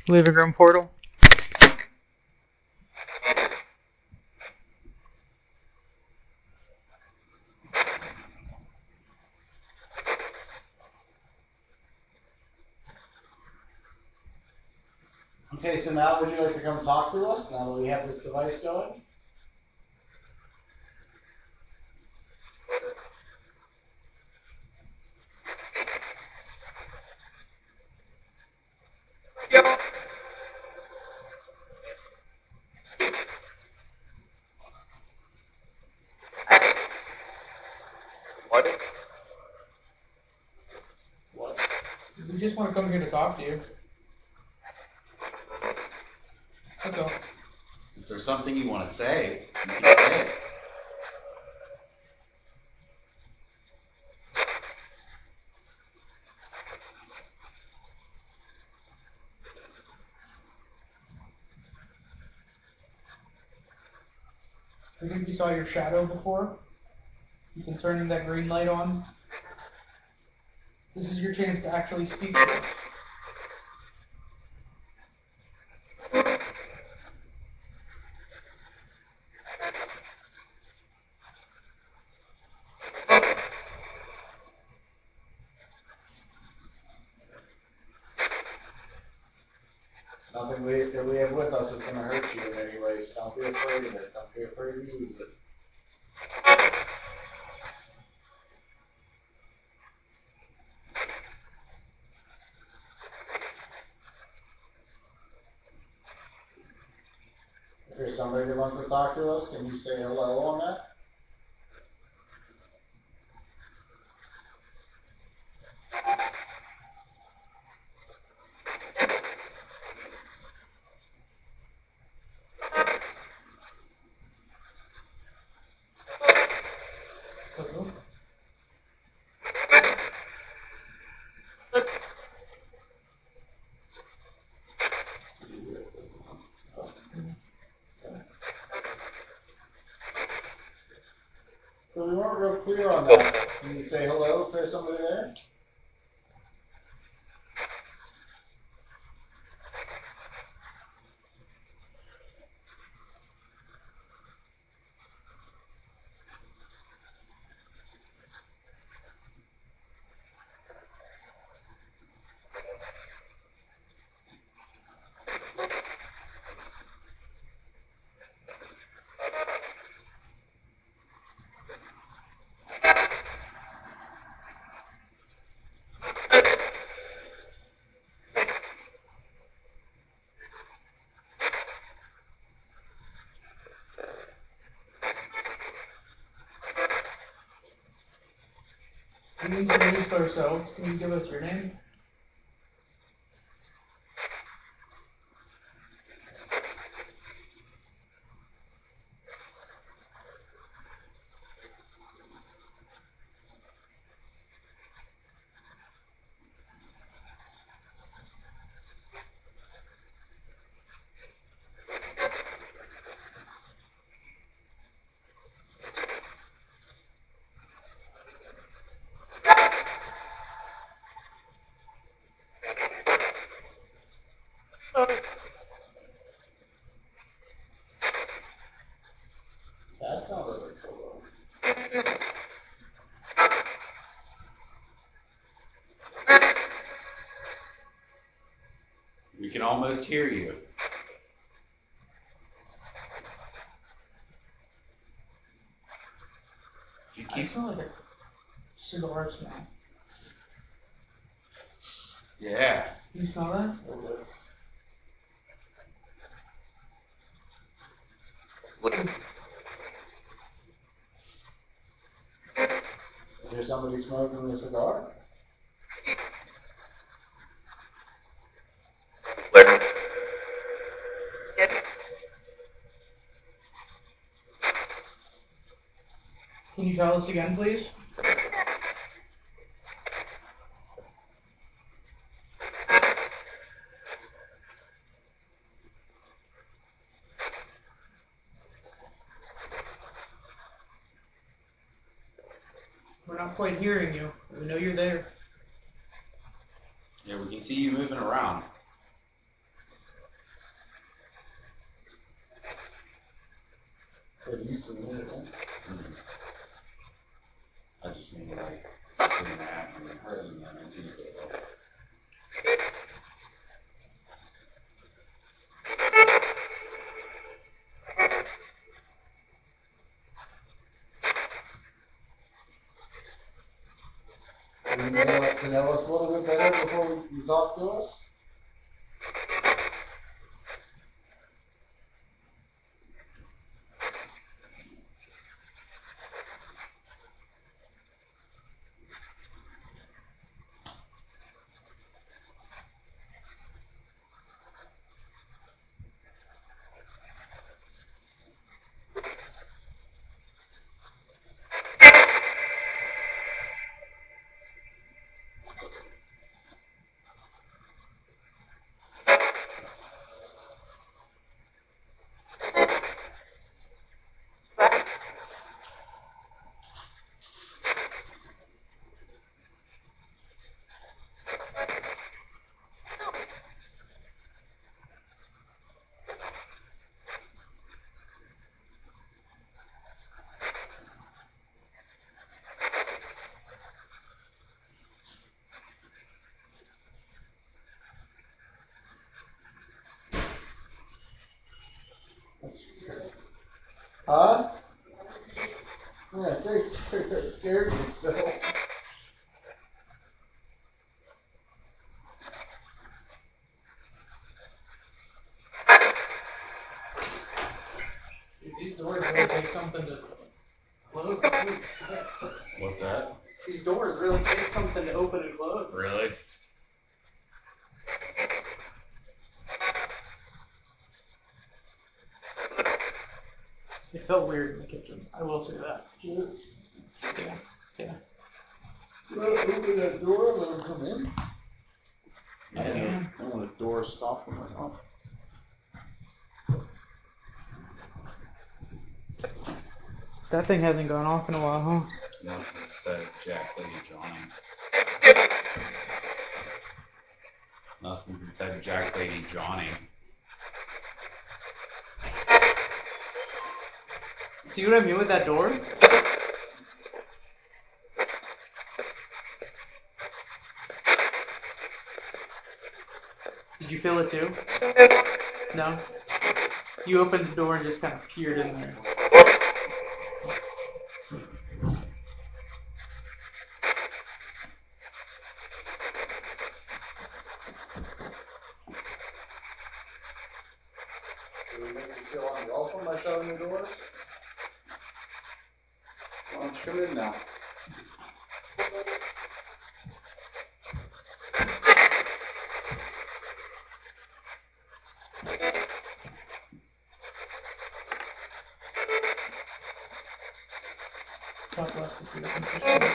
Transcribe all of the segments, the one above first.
living room portal. Okay, so now would you like to come talk to us now that we have this device going? What? We just want to come here to talk to you. That's all. If there's something you want to say, you can say it. I think we saw your shadow before. You can turn that green light on. This is your chance to actually speak to us. Nothing that we have with us is going to hurt you in any way, so don't be afraid of it. Don't be afraid to use it. If there's somebody that wants to talk to us, can you say hello on that? Hello? So we weren't real clear on that. Can you say hello if there's somebody there? We introduced ourselves. Can you give us your name? That sounded like hello. We can almost hear you. If you I keep, smell like a cigar smell. yeah. You smell that? Is there somebody smoking a cigar? Can you tell us again, please? We're not quite hearing you. We know you're there. Yeah, we can see you moving around. Have you seen it again? I just mean like in an app and seeing them on TV. Do you know us a little bit better before you talk to us? That's scary. Huh? Yeah, I think that scared me still. These doors really take something to close. What's that? These doors really take something to open and close. Really? It felt weird in the kitchen. I will say that. Yeah. Yeah. Open that door and let them come in. Yeah. And when the door stopped, I'm like, oh. That thing hasn't gone off in a while, huh? Nothing said Jack Lady Johnny. Nothing said Jack Lady Johnny. See what I mean with that door? Did you feel it too? No? You opened the door and just kind of peered in there. Do we make you feel unwelcome by shutting the doors? Why don't you come in now? God bless the people.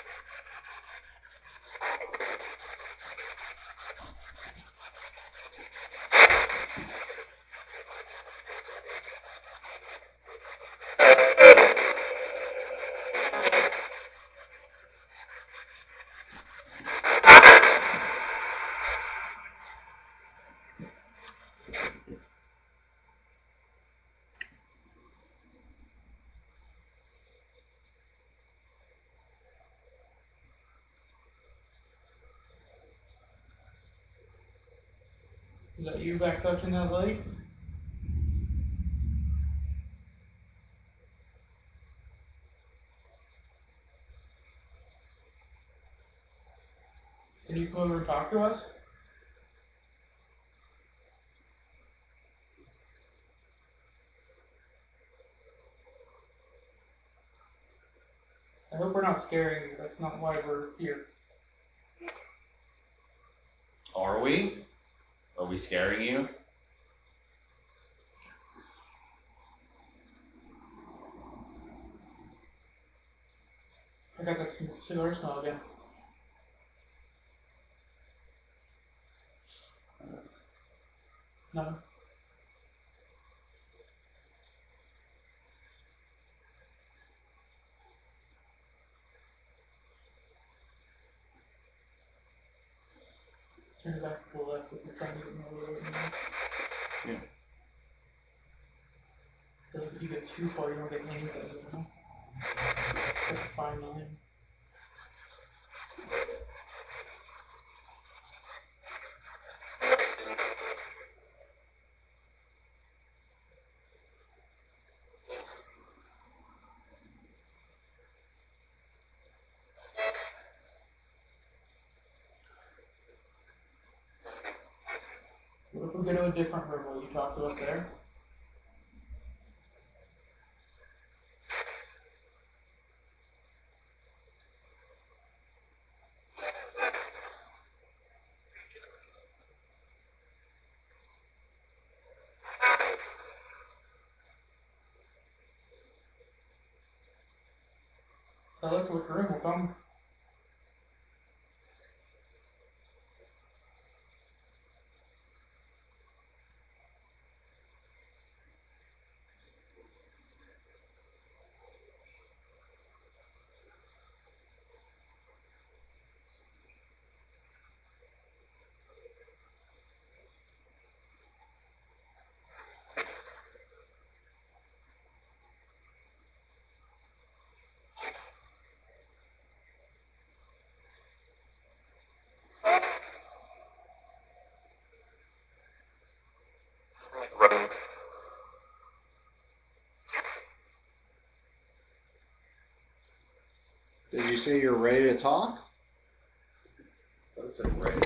Is that you back touching that light? Can you come over and talk to us? I hope we're not scaring you. That's not why we're here. Are we? Are we scaring you? I got that cigar smell again. No. Turn it back to the left if you're trying to get more of it. Yeah. So if you get too far, you don't get anything, you know? It's like a fine line. What if we go to a different room? Will you talk to us there? Tell us which room will come. Did you say you're ready to talk? That's a right.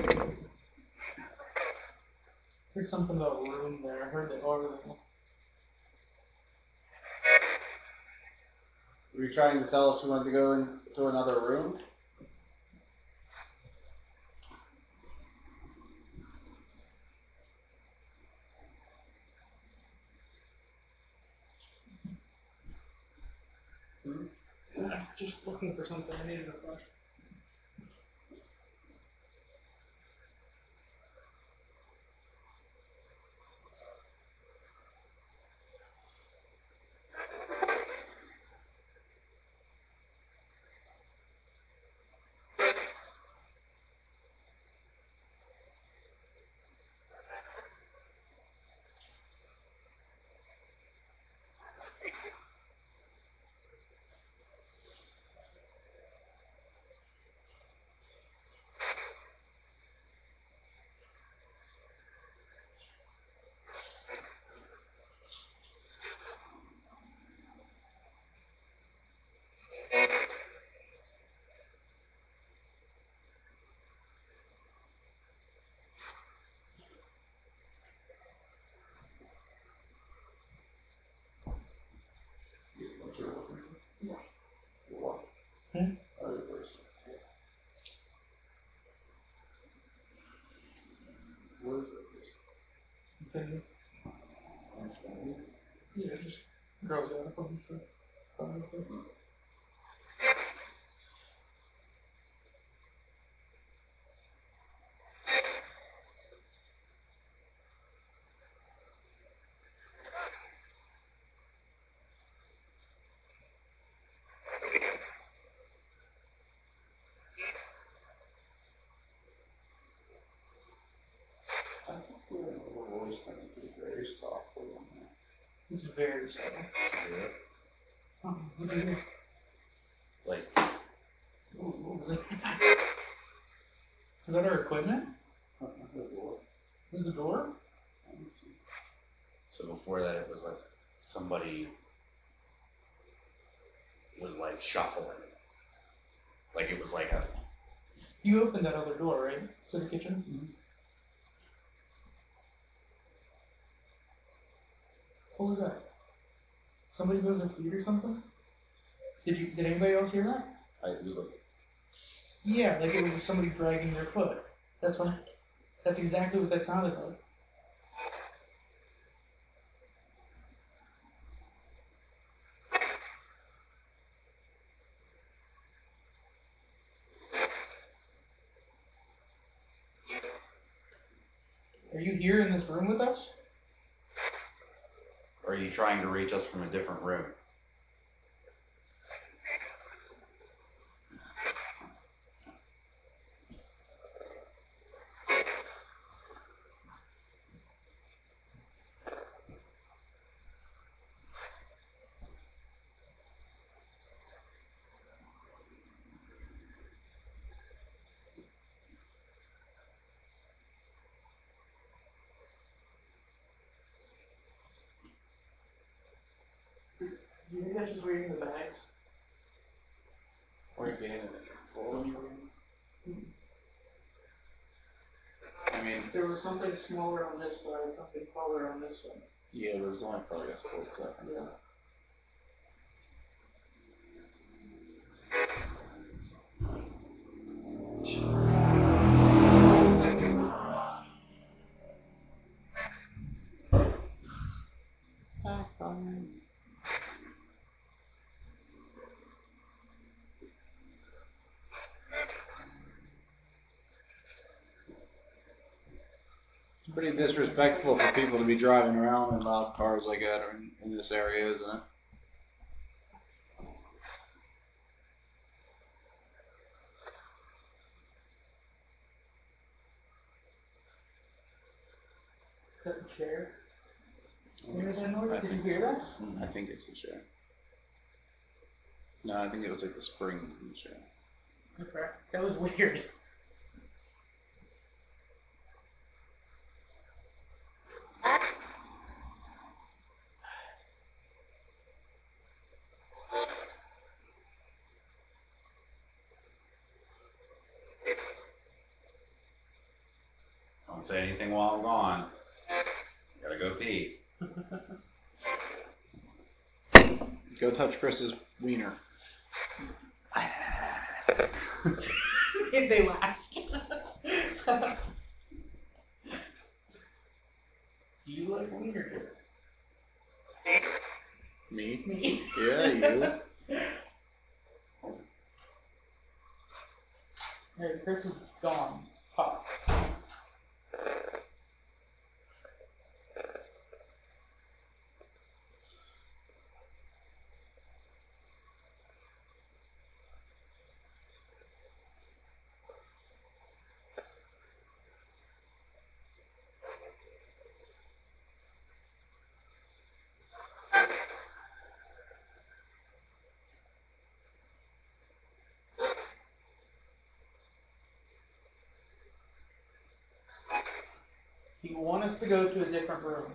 Heard something about a room there. I heard that all Were you trying to tell us we wanted to go into another room? just looking for something. I needed a flash. What you're looking for? Yeah. What? Hmm? Other person. What is it? Infinity. Yeah, just girls got up on the I think the voice kind of be very softly on there. It's very subtle. Yeah. What do you do? Like, What was that? Is that our equipment? Is the door? so before that, it was like somebody was like shuffling. Like it was like a. You opened that other door, right? To the kitchen? Mhm. What was that? Somebody moved their feet or something? Did anybody else hear that? It was like. Yeah, like it was somebody dragging their foot. That's exactly what that sounded like. Are you here in this room with us? Or are you trying to reach us from a different room? Do you think that's just reading the bags? Or getting it full. I mean, There was something smaller on this side, something taller on this one. yeah, there's only probably a split second. Yeah. Pretty disrespectful for people to be driving around in loud cars like that in this area, isn't it? Is that the chair? Did you hear that? I think it's the chair. No, I think it was like the springs in the chair. Okay. That was weird. Don't say anything while I'm gone. Gotta go pee. Go touch Chris's wiener. They laughed. Do you like wiener jokes? Me? Me? Yeah, you. Hey, Chris is gone. Pop. You want us to go to a different room.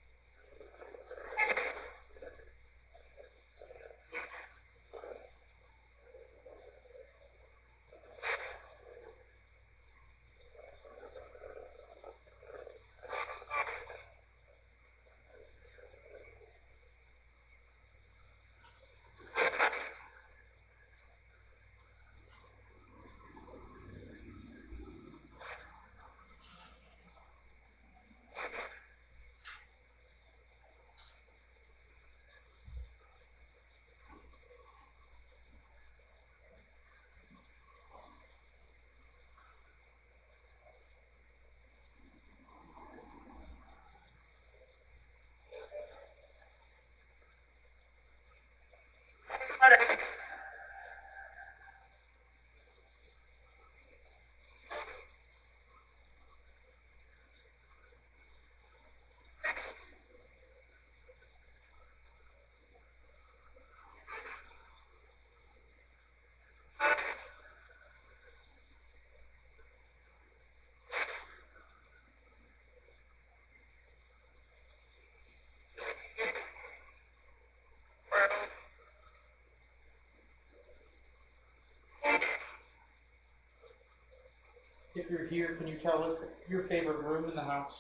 If you're here, can you tell us your favorite room in the house?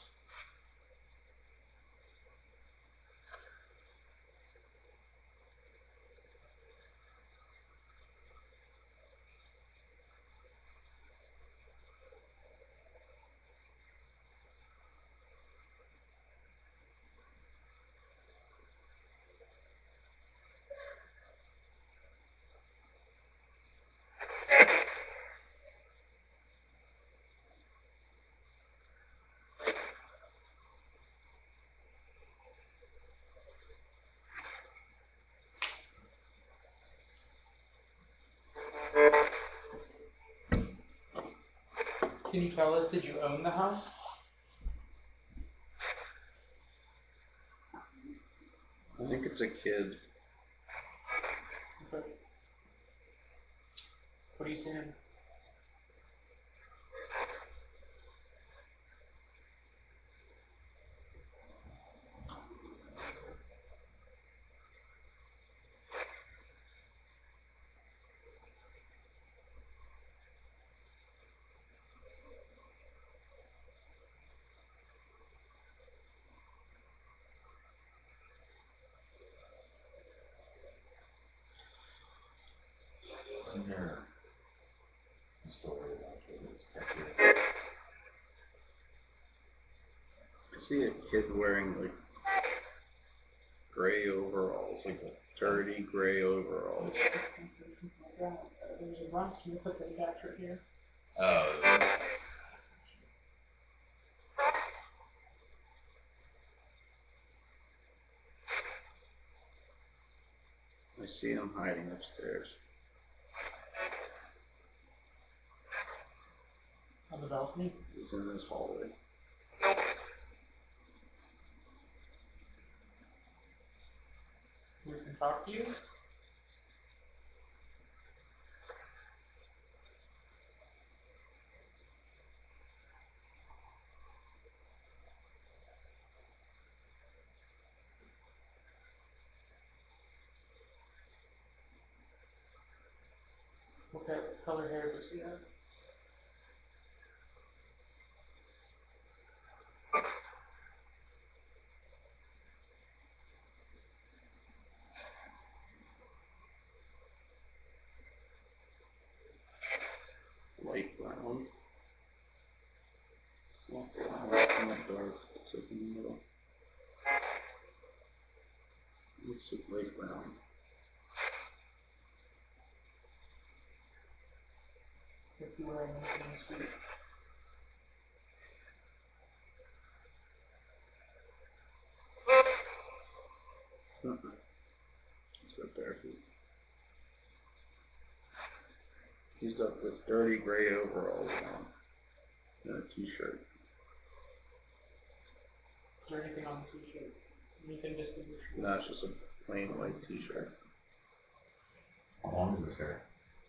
Can you tell us, did you own the house? I think it's a kid. Okay. What are you saying? Wasn't there a story about a kid that was kept here? I see a kid wearing like gray overalls, like dirty gray overalls. There's a locksmith that they captured here. Oh, I see him hiding upstairs. On the balcony. He's in this hallway. We can talk to you. What color hair does he have? Light brown. It's not brown, it's not dark. It's like in the middle. Looks like light brown. What's he wearing on his feet? He's got bare feet. He's got the dirty gray overalls on and a t-shirt. Is there anything on the t-shirt? Anything distinguishable? No, it's just a plain white t-shirt. How long is this hair?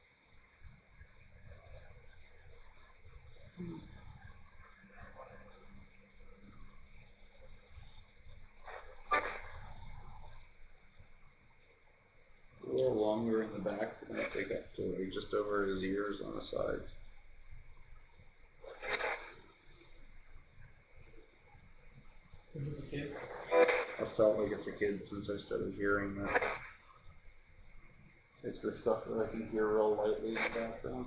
It's a little longer in the back, and it's like up to like just over his ears on the sides. When he's a kid. I felt like it's a kid since I started hearing that. It's the stuff that I can hear real lightly in the background.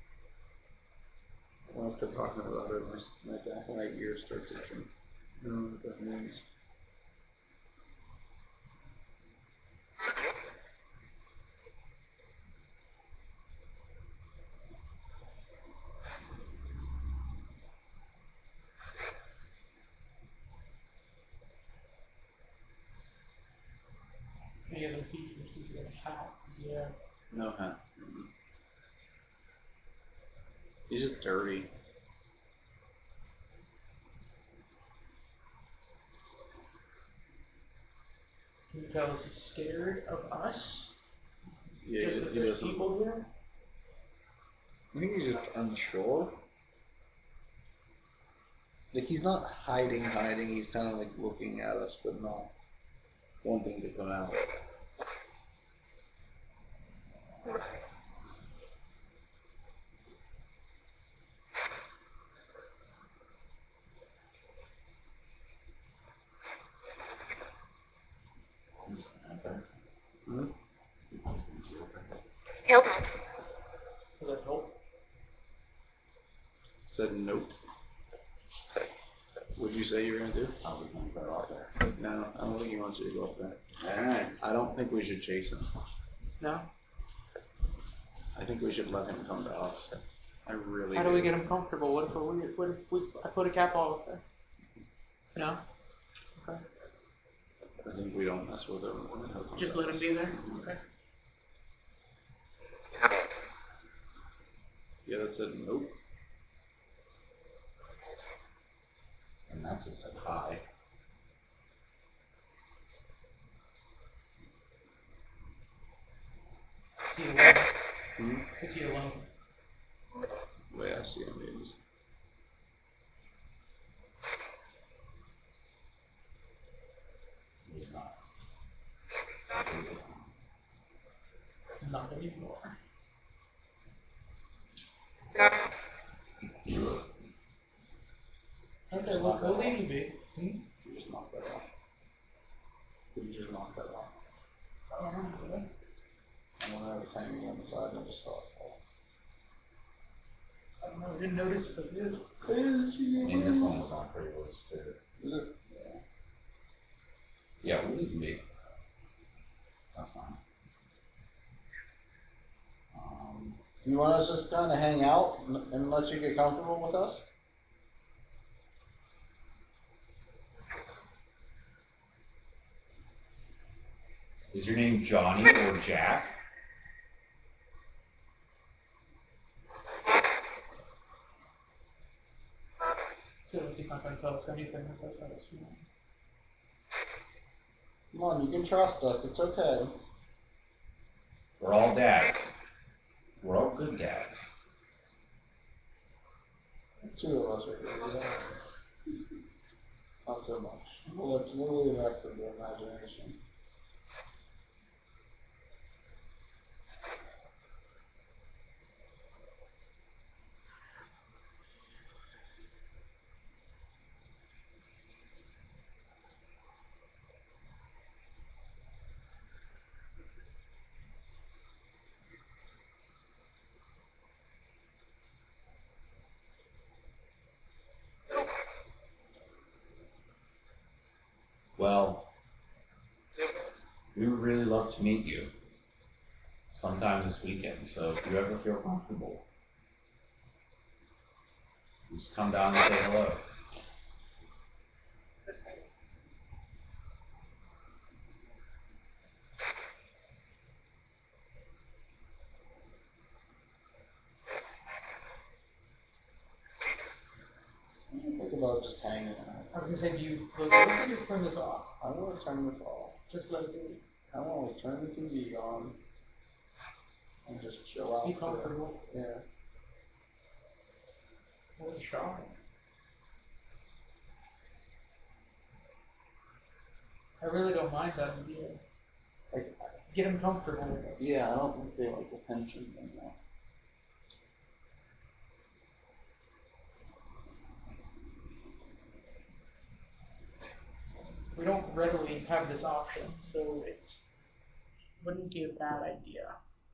When I start talking about it, my back of my ear starts itching. I don't know what that means. Any other features? Does he have a hat? Does he have... no hat. He's just dirty. Can you tell is he scared of us? Yeah, Just that he there's doesn't. people here? I think he's just unsure. Like he's not hiding. He's kind of like looking at us, but not wanting to come out. He's not there. Hmm? Help. Does that help? Said nope. What'd you say you were gonna do? I was gonna go out there. No, I don't think he wants you to go up there. Alright. I don't think we should chase him. No? I think we should let him come to us. I really How do we get him comfortable? What if we I put a cat ball up there? No? Okay. I think we don't mess with him. And he'll come Just to let him us. be there? Okay. Yeah, that said nope. And that just said hi. Is he alone? Hmm? Is he alone? The way I see him is. He's not. Not anymore. Okay, Just we'll knock that leave off. you be. You just knock that off. Did you just knock that off? I don't know. And when I was hanging on the side, I just saw it. I don't know, I didn't notice if it did. I mean, this one was on pretty loose too. Is it? Yeah, we can be. That's fine. Do you want us just kind of hang out and let you get comfortable with us? Is your name Johnny or Jack? I feel like he's not going to tell us anything if that's how it's feeling. Come on, you can trust us. It's okay. We're all dads. We're all good dads. 2 of us are good. Yeah. Not so much. We'll leave that to the imagination. Well, we would really love to meet you sometime this weekend, so if you ever feel comfortable, just come down and say hello. Think about just hanging out. I was going to say, do you just turn this off? I want to turn this off. Just let it be. I want to turn the TV on and just chill out. Be comfortable. Yeah. What a shock. I really don't mind that idea. Like, Get him comfortable with us. yeah, I don't think they like the tension thing now. We don't readily have this option, so wouldn't be a bad idea.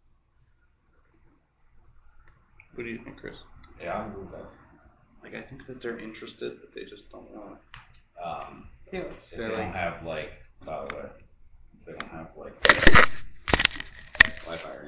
What do you think, Chris? Yeah, I'm with that. Like, I think that they're interested, but they just don't want Yeah. If they don't have like, by the way, if they don't have like Wi-Fi or